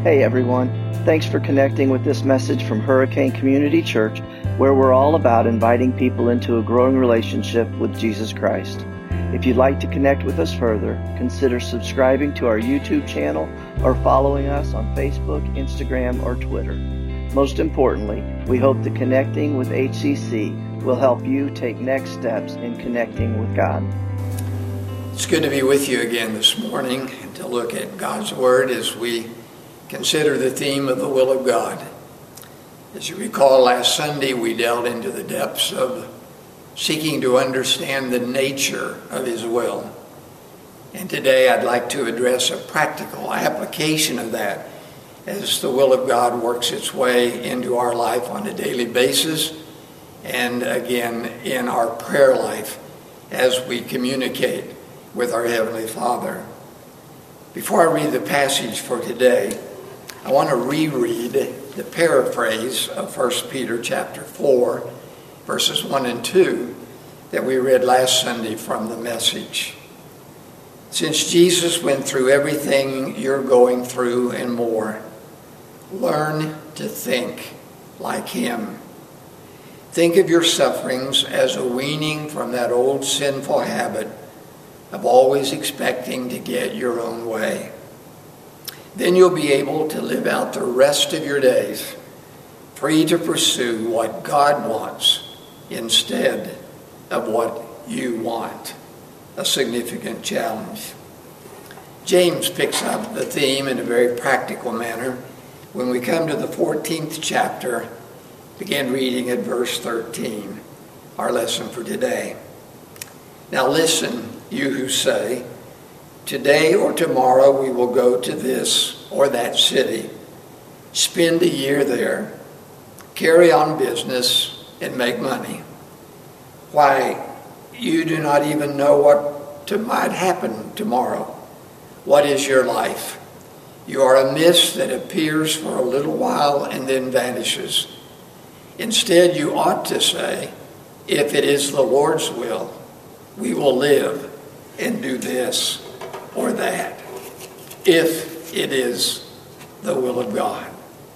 Hey everyone, thanks for connecting with this message from Hurricane Community Church, where we're all about inviting people into a growing relationship with Jesus Christ. If you'd like to connect with us further, consider subscribing to our YouTube channel or following us on Facebook, Instagram, or Twitter. Most importantly, we hope that connecting with HCC will help you take next steps in connecting with God. It's good to be with you again this morning and to look at God's Word as we consider the theme of the will of God. As you recall, last Sunday we delved into the depths of seeking to understand the nature of His will. And today I'd like to address a practical application of that as the will of God works its way into our life on a daily basis and again in our prayer life as we communicate with our Heavenly Father. Before I read the passage for today, I want to reread the paraphrase of 1 Peter chapter 4, verses 1 and 2 that we read last Sunday from the Message. Since Jesus went through everything you're going through and more, learn to think like Him. Think of your sufferings as a weaning from that old sinful habit of always expecting to get your own way. Then you'll be able to live out the rest of your days, free to pursue what God wants instead of what you want. A significant challenge. James picks up the theme in a very practical manner when we come to the 14th chapter, begin reading at verse 13, our lesson for today. Now listen, you who say, today or tomorrow we will go to this or that city, spend a year there, carry on business, and make money. Why, you do not even know what might happen tomorrow. What is your life? You are a mist that appears for a little while and then vanishes. Instead, you ought to say, if it is the Lord's will, we will live and do this or that, if it is the will of God.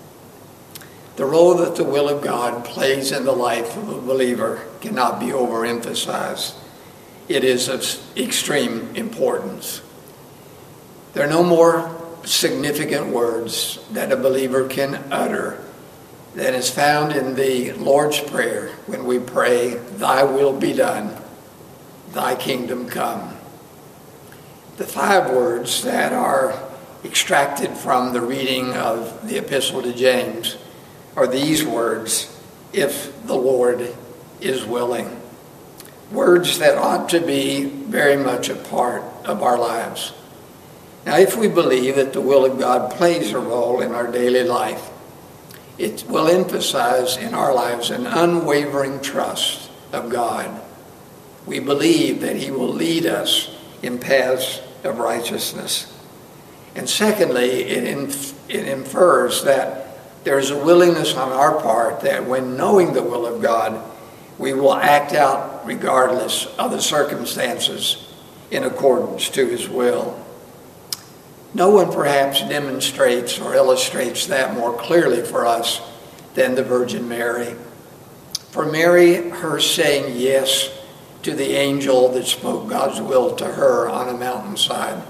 The role that the will of God plays in the life of a believer cannot be overemphasized. It is of extreme importance. There are no more significant words that a believer can utter than is found in the Lord's Prayer when we pray, Thy will be done, Thy kingdom come. The 5 words that are extracted from the reading of the Epistle to James are these words, if the Lord is willing. Words that ought to be very much a part of our lives. Now, if we believe that the will of God plays a role in our daily life, it will emphasize in our lives an unwavering trust of God. We believe that He will lead us in paths of righteousness. And secondly, it infers that there is a willingness on our part that when knowing the will of God, we will act out regardless of the circumstances in accordance to His will. No one perhaps demonstrates or illustrates that more clearly for us than the Virgin Mary. For Mary, her saying yes to the angel that spoke God's will to her on a mountainside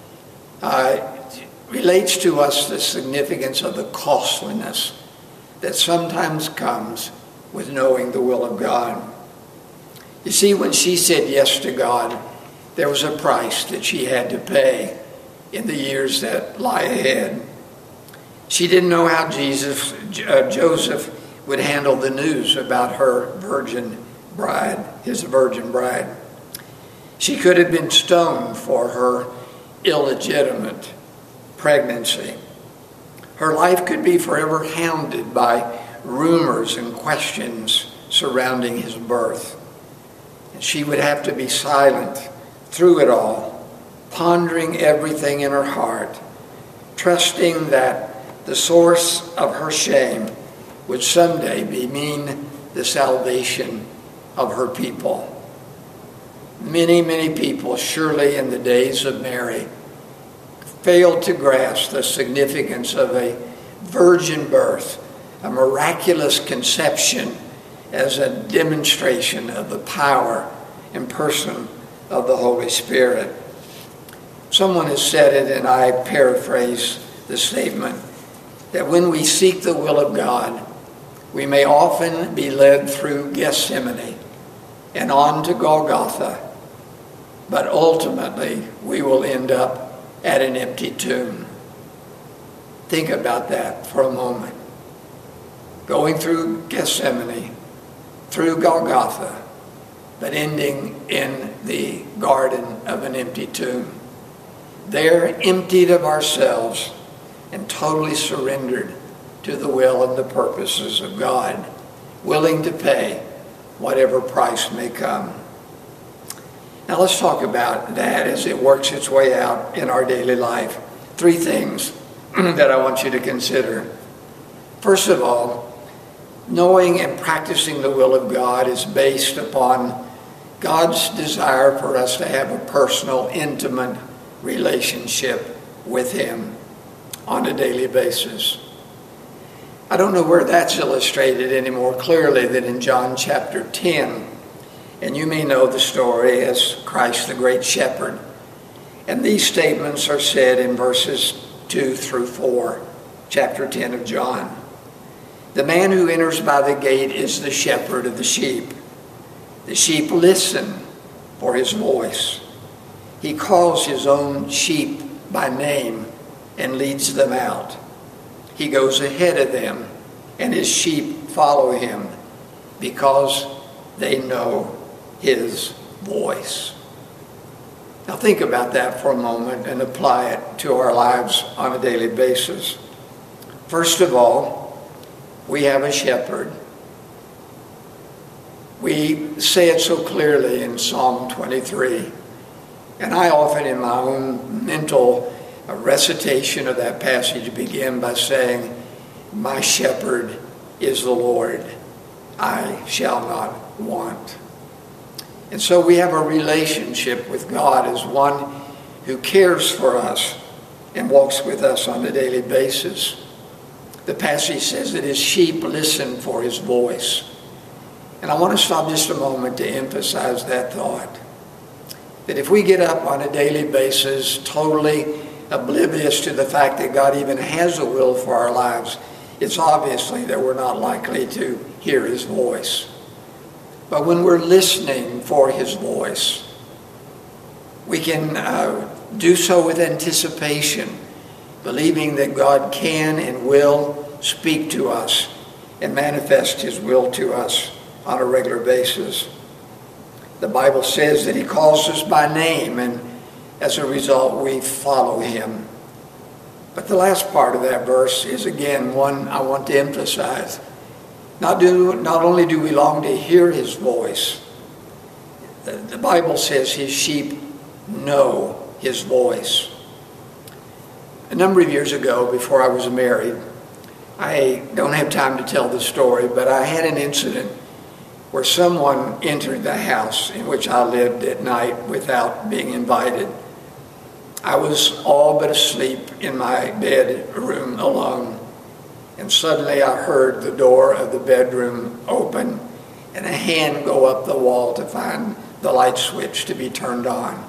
relates to us the significance of the costliness that sometimes comes with knowing the will of God. You see, when she said yes to God, there was a price that she had to pay in the years that lie ahead. She didn't know how Joseph would handle the news about her virgin bride, his virgin bride. She could have been stoned for her illegitimate pregnancy. Her life could be forever hounded by rumors and questions surrounding his birth. And she would have to be silent through it all, pondering everything in her heart, trusting that the source of her shame would someday mean the salvation of her people. Many, many people, surely in the days of Mary, failed to grasp the significance of a virgin birth, a miraculous conception, as a demonstration of the power and person of the Holy Spirit. Someone has said it, and I paraphrase the statement, that when we seek the will of God, we may often be led through Gethsemane and on to Golgotha, but ultimately we will end up at an empty tomb. Think about that for a moment. Going through Gethsemane, through Golgotha, but ending in the garden of an empty tomb. There, emptied of ourselves and totally surrendered to the will and the purposes of God, willing to pay whatever price may come. Now let's talk about that as it works its way out in our daily life. 3 things that I want you to consider. First of all, knowing and practicing the will of God is based upon God's desire for us to have a personal, intimate relationship with Him on a daily basis. I don't know where that's illustrated any more clearly than in John chapter 10. And you may know the story as Christ the Great Shepherd. And these statements are said in verses 2 through 4, chapter 10 of John. The man who enters by the gate is the shepherd of the sheep. The sheep listen for his voice. He calls his own sheep by name and leads them out. He goes ahead of them, and his sheep follow him because they know his voice. Now think about that for a moment and apply it to our lives on a daily basis. First of all, we have a shepherd. We say it so clearly in Psalm 23. And I often in my own mental recitation of that passage begin by saying, my shepherd is the Lord, I shall not want. And so we have a relationship with God as one who cares for us and walks with us on a daily basis. The passage says that his sheep listen for his voice. And I want to stop just a moment to emphasize that thought. That if we get up on a daily basis totally oblivious to the fact that God even has a will for our lives, it's obviously that we're not likely to hear his voice. But when we're listening for his voice, we can do so with anticipation, believing that God can and will speak to us and manifest his will to us on a regular basis. The Bible says that he calls us by name, and as a result, we follow him. But the last part of that verse is, again, one I want to emphasize. Not only do we long to hear his voice, the Bible says his sheep know his voice. A number of years ago, before I was married, I don't have time to tell the story, but I had an incident where someone entered the house in which I lived at night without being invited. I was all but asleep in my bedroom alone, and suddenly I heard the door of the bedroom open and a hand go up the wall to find the light switch to be turned on.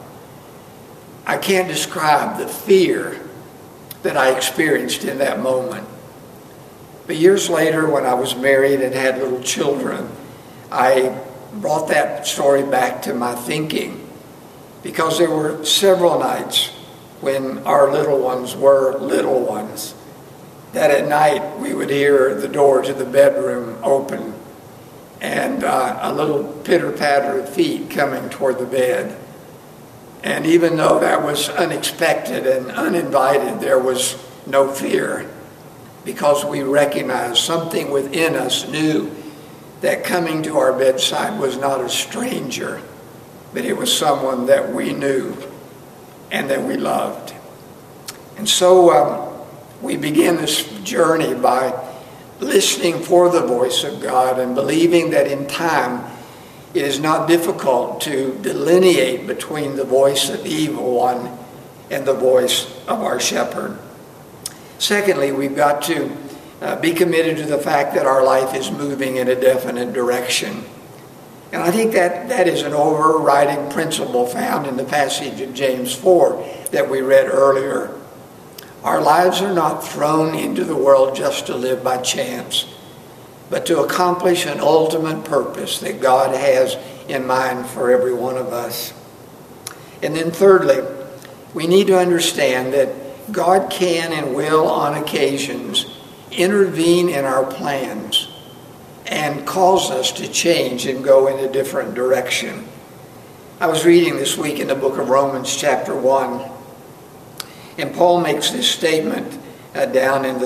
I can't describe the fear that I experienced in that moment. But years later, when I was married and had little children, I brought that story back to my thinking, because there were several nights when our little ones were little ones, that at night we would hear the door to the bedroom open and a little pitter-patter of feet coming toward the bed. And even though that was unexpected and uninvited, there was no fear, because we recognized something within us knew that coming to our bedside was not a stranger, but it was someone that we knew and that we loved. And so we begin this journey by listening for the voice of God and believing that in time it is not difficult to delineate between the voice of the evil one and the voice of our shepherd. Secondly, we've got to be committed to the fact that our life is moving in a definite direction. And I think that is an overriding principle found in the passage of James 4 that we read earlier. Our lives are not thrown into the world just to live by chance, but to accomplish an ultimate purpose that God has in mind for every one of us. And then thirdly, we need to understand that God can and will on occasions intervene in our plans and cause us to change and go in a different direction. I was reading this week in the book of Romans chapter 1, and Paul makes this statement down in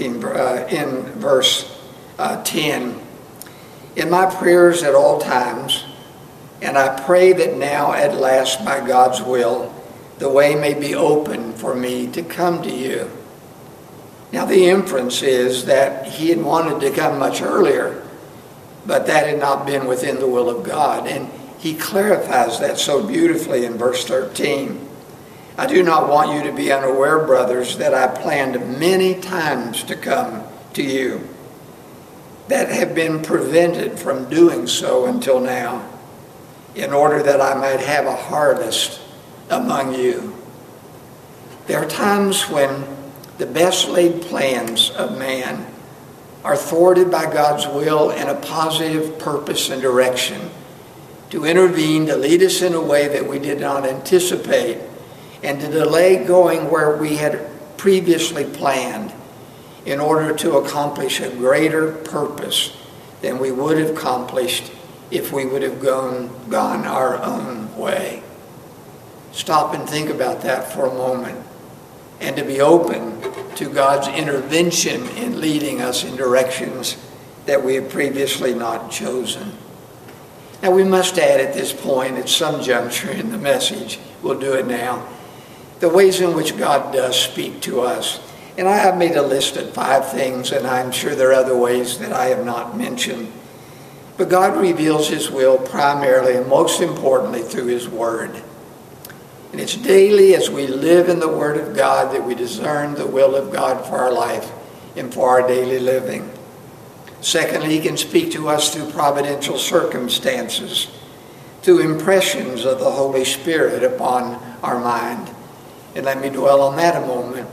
in verse 10. In my prayers at all times, and I pray that now at last by God's will, the way may be open for me to come to you. Now the inference is that he had wanted to come much earlier, but that had not been within the will of God. And he clarifies that so beautifully in verse 13. I do not want you to be unaware, brothers, that I planned many times to come to you, that have been prevented from doing so until now, in order that I might have a harvest among you. There are times when the best laid plans of man are thwarted by God's will and a positive purpose and direction to intervene, to lead us in a way that we did not anticipate, and to delay going where we had previously planned in order to accomplish a greater purpose than we would have accomplished if we would have gone our own way. Stop and think about that for a moment, and to be open to God's intervention in leading us in directions that we have previously not chosen. Now we must add at this point, at some juncture in the message, we'll do it now, the ways in which God does speak to us. And I have made a list of 5 things, and I'm sure there are other ways that I have not mentioned. But God reveals his will primarily and most importantly through his word. And it's daily as we live in the word of God that we discern the will of God for our life and for our daily living. Secondly, he can speak to us through providential circumstances, through impressions of the Holy Spirit upon our mind. And let me dwell on that a moment.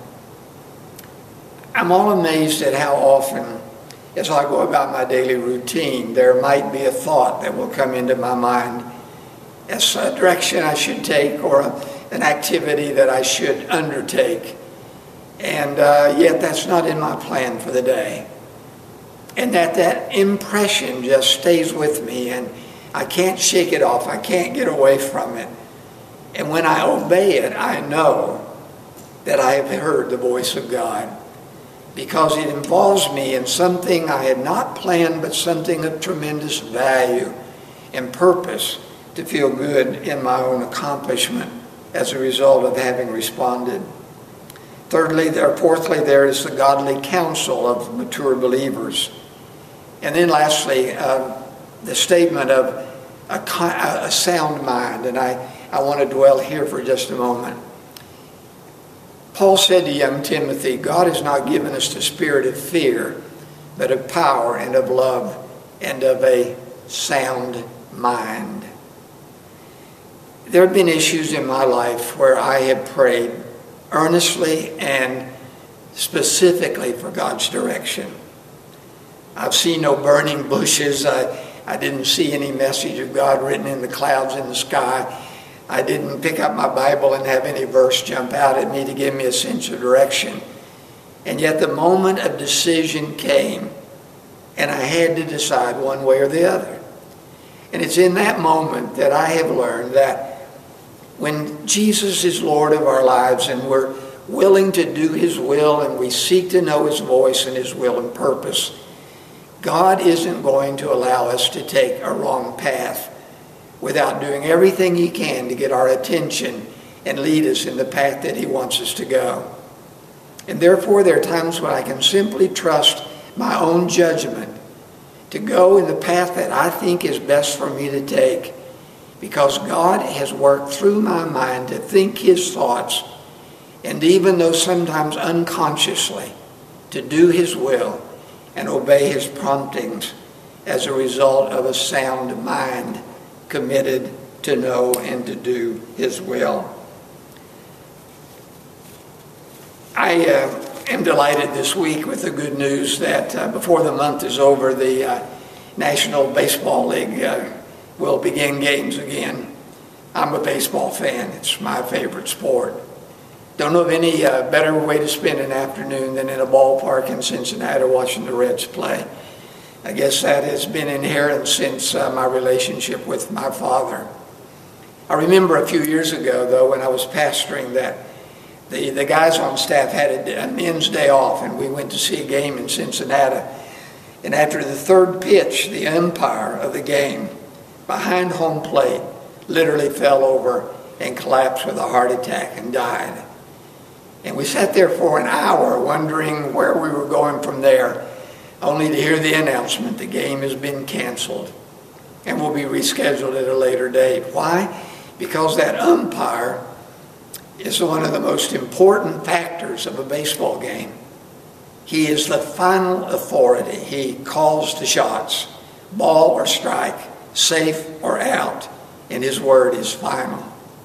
I'm all amazed at how often, as I go about my daily routine, there might be a thought that will come into my mind as a direction I should take or an activity that I should undertake. And yet that's not in my plan for the day. And that impression just stays with me, and I can't shake it off. I can't get away from it. And when I obey it, I know that I have heard the voice of God, because it involves me in something I had not planned, but something of tremendous value and purpose to feel good in my own accomplishment as a result of having responded. Fourthly, there is the godly counsel of mature believers. And then lastly, the statement of a sound mind. And I want to dwell here for just a moment. Paul said to young Timothy, God has not given us the spirit of fear, but of power and of love and of a sound mind. There have been issues in my life where I have prayed earnestly and specifically for God's direction. I've seen no burning bushes. I didn't see any message of God written in the clouds in the sky. I didn't pick up my Bible and have any verse jump out at me to give me a sense of direction. And yet the moment of decision came, and I had to decide one way or the other. And it's in that moment that I have learned that when Jesus is Lord of our lives and we're willing to do his will and we seek to know his voice and his will and purpose, God isn't going to allow us to take a wrong path without doing everything he can to get our attention and lead us in the path that he wants us to go. And therefore, there are times when I can simply trust my own judgment to go in the path that I think is best for me to take, because God has worked through my mind to think his thoughts and even though sometimes unconsciously, to do his will and obey his promptings as a result of a sound mind committed to know and to do his will. I am delighted this week with the good news that before the month is over, the National Baseball League will begin games again. I'm a baseball fan. It's my favorite sport. Don't know of any better way to spend an afternoon than in a ballpark in Cincinnati watching the Reds play. I guess that has been inherent since my relationship with my father. I remember a few years ago, though, when I was pastoring, that the guys on staff had a men's day off, and we went to see a game in Cincinnati. And after the third pitch, the umpire of the game behind home plate literally fell over and collapsed with a heart attack and died. And we sat there for an hour wondering where we were going from there, only to hear the announcement the game has been canceled and will be rescheduled at a later date. Why? Because that umpire is one of the most important factors of a baseball game. He is the final authority. He calls the shots, ball or strike, safe or out, and his word is final.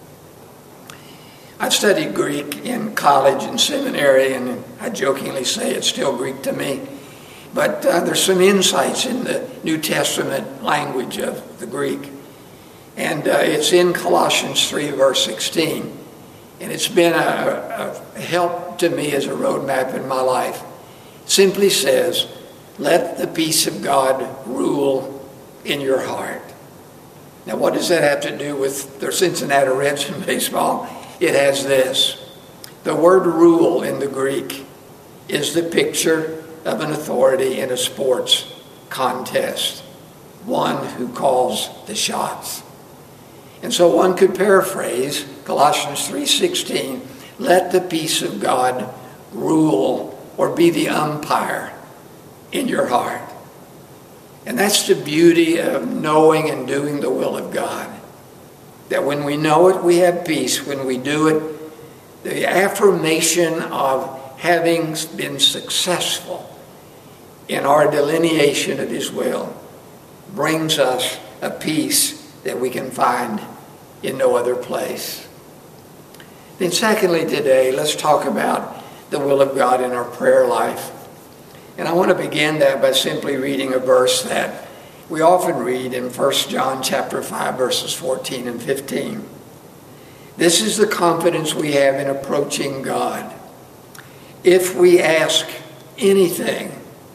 I studied Greek in college and seminary, and I jokingly say it's still Greek to me. But there's some insights in the New Testament language of the Greek. And it's in Colossians 3, verse 16. And it's been a help to me as a roadmap in my life. It simply says, let the peace of God rule in your heart. Now, what does that have to do with the Cincinnati Reds in baseball? It has this. The word rule in the Greek is the picture of an authority in a sports contest, one who calls the shots. And so one could paraphrase Colossians 3:16, let the peace of God rule or be the umpire in your heart. And that's the beauty of knowing and doing the will of God. That when we know it, we have peace. When we do it, the affirmation of having been successful in our delineation of his will brings us a peace that we can find in no other place. Then secondly today, let's talk about the will of God in our prayer life. And I want to begin that by simply reading a verse that we often read in 1 John chapter 5, verses 14 and 15. This is the confidence we have in approaching God. If we ask anything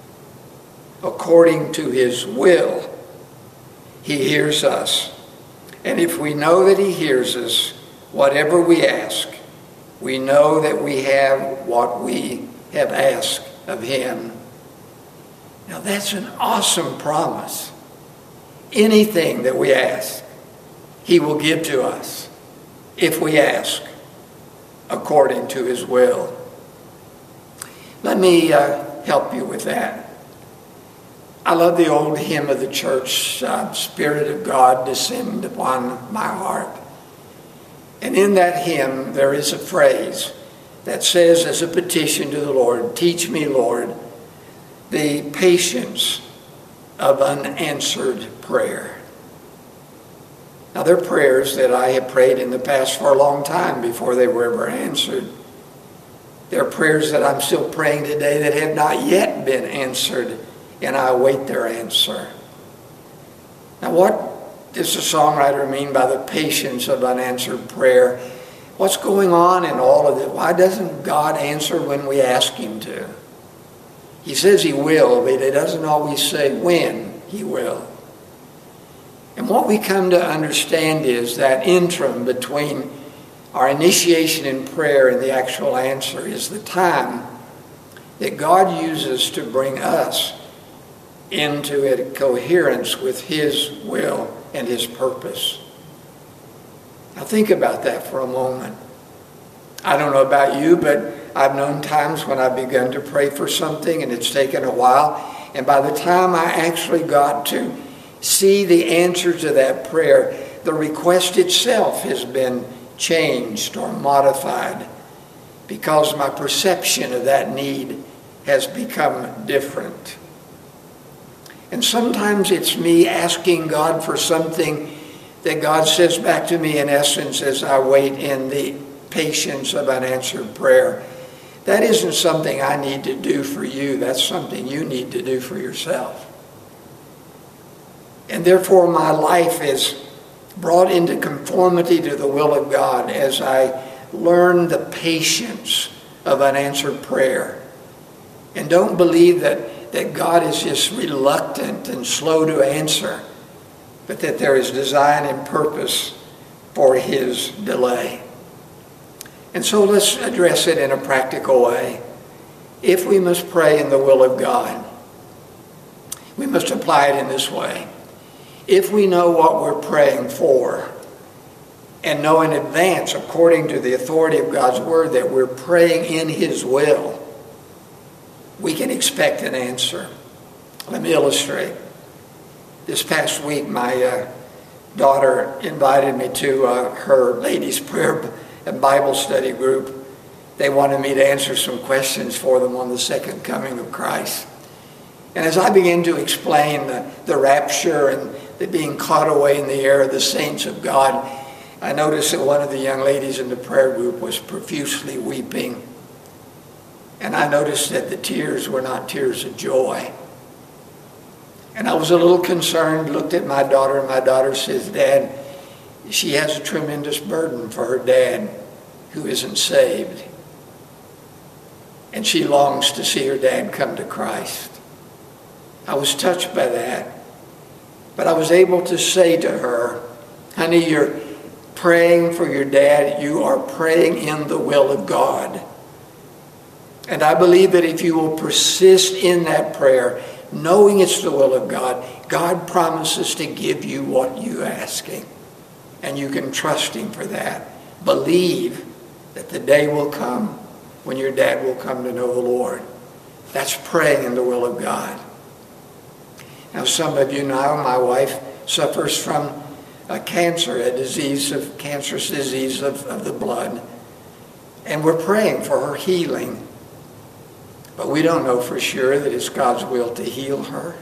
according to his will, he hears us. And if we know that he hears us, whatever we ask, we know that we have what we have asked of him. Now that's an awesome promise. Anything that we ask, he will give to us if we ask according to his will. Let me help you with that. I love the old hymn of the church, Spirit of God, descend upon my heart. And in that hymn, there is a phrase that says as a petition to the Lord, teach me, Lord, the patience of unanswered prayer. Now, there are prayers that I have prayed in the past for a long time before they were ever answered. There are prayers that I'm still praying today that have not yet been answered, and I await their answer. Now, what does the songwriter mean by the patience of unanswered prayer? What's going on in all of it? Why doesn't God answer when we ask him to? He says he will, but he doesn't always say when he will. And what we come to understand is that interim between our initiation in prayer and the actual answer is the time that God uses to bring us into a coherence with his will and his purpose. Now think about that for a moment. I don't know about you, but I've known times when I've begun to pray for something and it's taken a while, and by the time I actually got to see the answer to that prayer, the request itself has been changed or modified. because my perception of that need has become different. And sometimes it's me asking God for something that God says back to me in essence as I wait in the patience of unanswered prayer. That isn't something I need to do for you. That's something you need to do for yourself. And therefore my life is brought into conformity to the will of God as I learn the patience of unanswered prayer. And don't believe that God is just reluctant and slow to answer, but that there is design and purpose for his delay. And so let's address it in a practical way. If we must pray in the will of God, we must apply it in this way. If we know what we're praying for, and know in advance, according to the authority of God's word, that we're praying in his will, we can expect an answer. Let me illustrate. This past week, my daughter invited me to her ladies' prayer and Bible study group. They wanted me to answer some questions for them on the second coming of Christ. And as I began to explain the rapture and the being caught away in the air of the saints of God, I noticed that one of the young ladies in the prayer group was profusely weeping. And I noticed that the tears were not tears of joy. And I was a little concerned, looked at my daughter, and my daughter says, "Dad, she has a tremendous burden for her dad who isn't saved. And she longs to see her dad come to Christ." I was touched by that. But I was able to say to her, "Honey, you're praying for your dad. You are praying in the will of God. And I believe that if you will persist in that prayer, knowing it's the will of God, God promises to give you what you're asking. And you can trust him for that. Believe that the day will come when your dad will come to know the Lord." That's praying in the will of God. Now, some of you know my wife suffers from cancer, a cancerous disease of the blood. And we're praying for her healing. But we don't know for sure that it's God's will to heal her.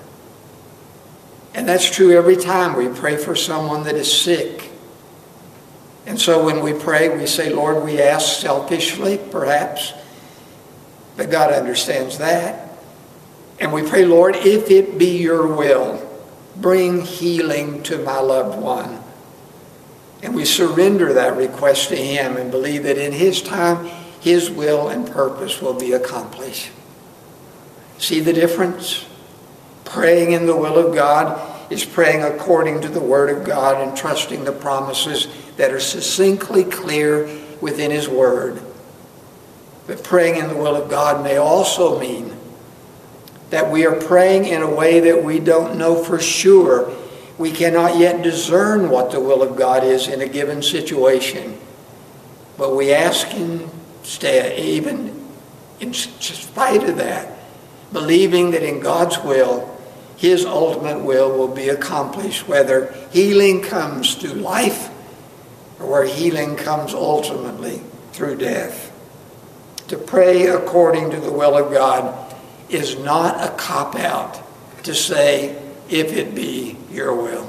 And that's true every time we pray for someone that is sick. And so when we pray, we say, "Lord, we ask selfishly, perhaps." But God understands that. And we pray, "Lord, if it be your will, bring healing to my loved one." And we surrender that request to him and believe that in his time, his will and purpose will be accomplished. See the difference? Praying in the will of God is praying according to the word of God and trusting the promises that are succinctly clear within his word. But praying in the will of God may also mean that we are praying in a way that we don't know for sure. We cannot yet discern what the will of God is in a given situation. But we ask instead, even in spite of that, believing that in God's will, his ultimate will be accomplished, whether healing comes through life or where healing comes ultimately through death. To pray according to the will of God is not a cop-out to say, "If it be your will."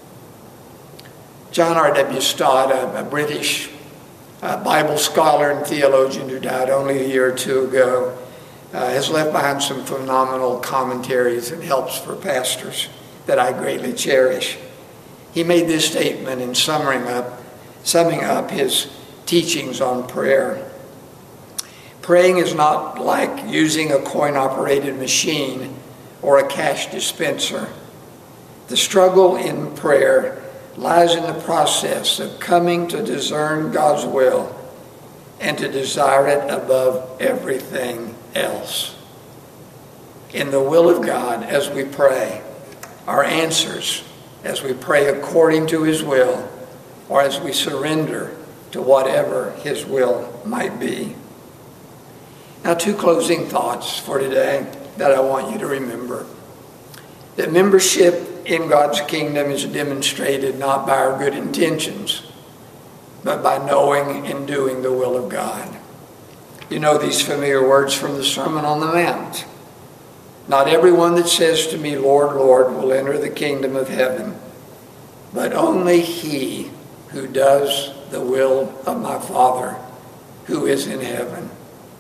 John R.W. Stott, a British Bible scholar and theologian who died only a year or two ago, has left behind some phenomenal commentaries and helps for pastors that I greatly cherish. He made this statement in summing up his teachings on prayer. Praying is not like using a coin-operated machine or a cash dispenser. The struggle in prayer lies in the process of coming to discern God's will and to desire it above everything else. In the will of God, as we pray, our answers, as we pray according to his will, or as we surrender to whatever his will might be. Now, two closing thoughts for today that I want you to remember. That membership in God's kingdom is demonstrated not by our good intentions, but by knowing and doing the will of God. You know these familiar words from the Sermon on the Mount. Not everyone that says to me, Lord, Lord, will enter the kingdom of heaven, but only he who does the will of my Father who is in heaven.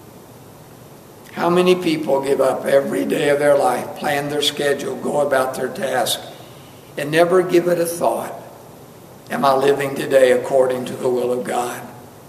How many people give up every day of their life, plan their schedule, go about their task, and never give it a thought? Am I living today according to the will of God?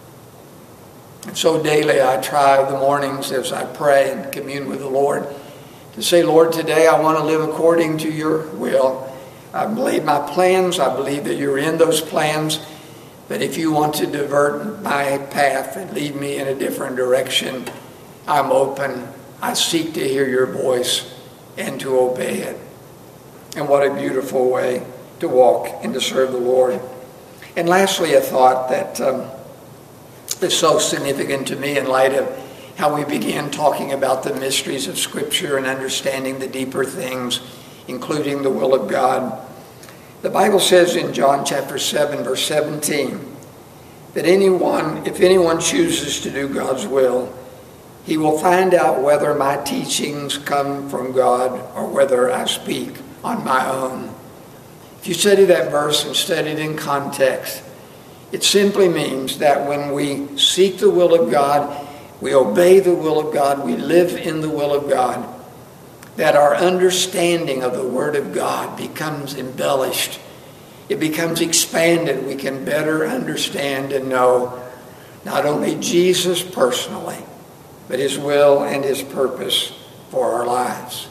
And so daily I try the mornings as I pray and commune with the Lord to say, Lord, today I want to live according to your will. I've laid my plans. I believe that you're in those plans. But if you want to divert my path and lead me in a different direction, I'm open. I seek to hear your voice and to obey it. And what a beautiful way to walk and to serve the Lord. And lastly, a thought that is so significant to me in light of how we began talking about the mysteries of Scripture and understanding the deeper things, including the will of God. The Bible says in John chapter 7, verse 17, that if anyone chooses to do God's will, he will find out whether my teachings come from God or whether I speak on my own. If you study that verse and study it in context, it simply means that when we seek the will of God, we obey the will of God, we live in the will of God, that our understanding of the Word of God becomes embellished. It becomes expanded. We can better understand and know not only Jesus personally, but his will and his purpose for our lives.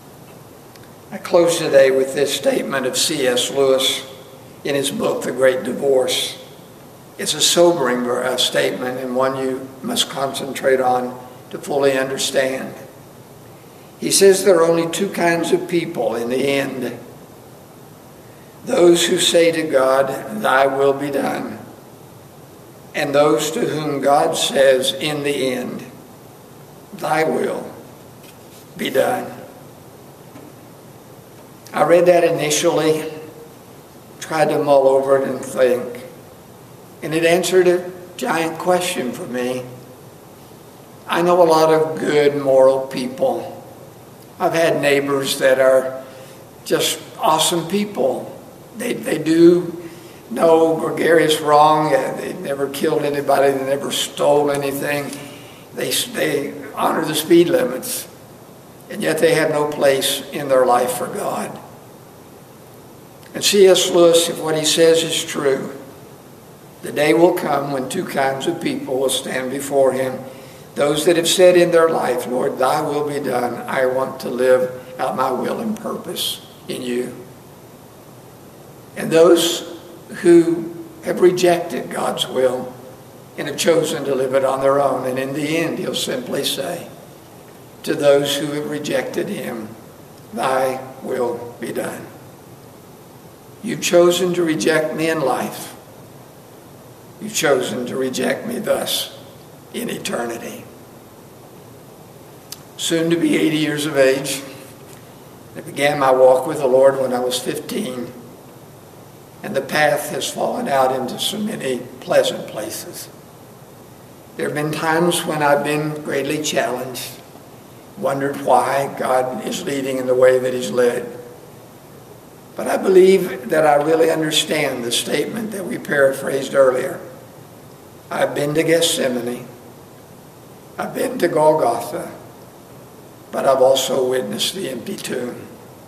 I close today with this statement of C.S. Lewis in his book, The Great Divorce. It's a sobering statement and one you must concentrate on to fully understand. He says there are only two kinds of people in the end. Those who say to God, thy will be done, and those to whom God says in the end, thy will be done. I read that initially, tried to mull over it and think, and it answered a giant question for me. I know a lot of good, moral people. I've had neighbors that are just awesome people. They do no gregarious wrong. They never killed anybody. They never stole anything. They honor the speed limits. And yet they have no place in their life for God. And C.S. Lewis, if what he says is true, the day will come when two kinds of people will stand before him. Those that have said in their life, Lord, thy will be done. I want to live out my will and purpose in you. And those who have rejected God's will and have chosen to live it on their own. And in the end, he'll simply say, to those who have rejected him, thy will be done. You've chosen to reject me in life. You've chosen to reject me thus in eternity. Soon to be 80 years of age, I began my walk with the Lord when I was 15, and the path has fallen out into so many pleasant places. There have been times when I've been greatly challenged, wondered why God is leading in the way that he's led. But I believe that I really understand the statement that we paraphrased earlier. I've been to Gethsemane. I've been to Golgotha. But I've also witnessed the empty tomb.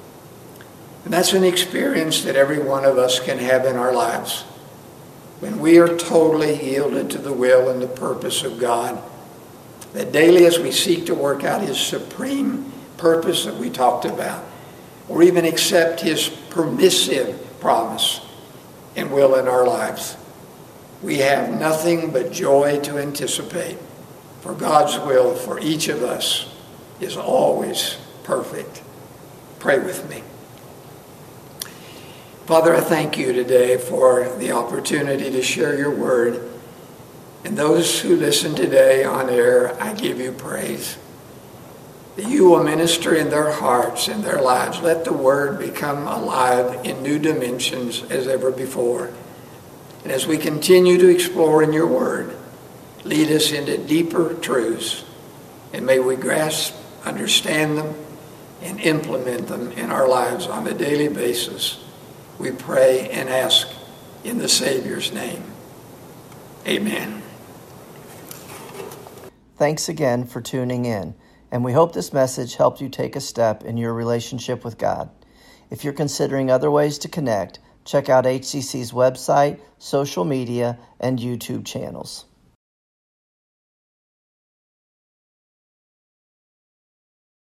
And that's an experience that every one of us can have in our lives. When we are totally yielded to the will and the purpose of God, that daily as we seek to work out his supreme purpose that we talked about, or even accept his permissive promise and will in our lives, we have nothing but joy to anticipate, for God's will for each of us is always perfect. Pray with me. Father, I thank you today for the opportunity to share your word. And those who listen today on air, I give you praise. That you will minister in their hearts and their lives. Let the word become alive in new dimensions as ever before. And as we continue to explore in your word, lead us into deeper truths, and may we grasp, understand them, and implement them in our lives on a daily basis. We pray and ask in the Savior's name. Amen. Thanks again for tuning in, and we hope this message helped you take a step in your relationship with God. If you're considering other ways to connect, check out HCC's website, social media, and YouTube channels.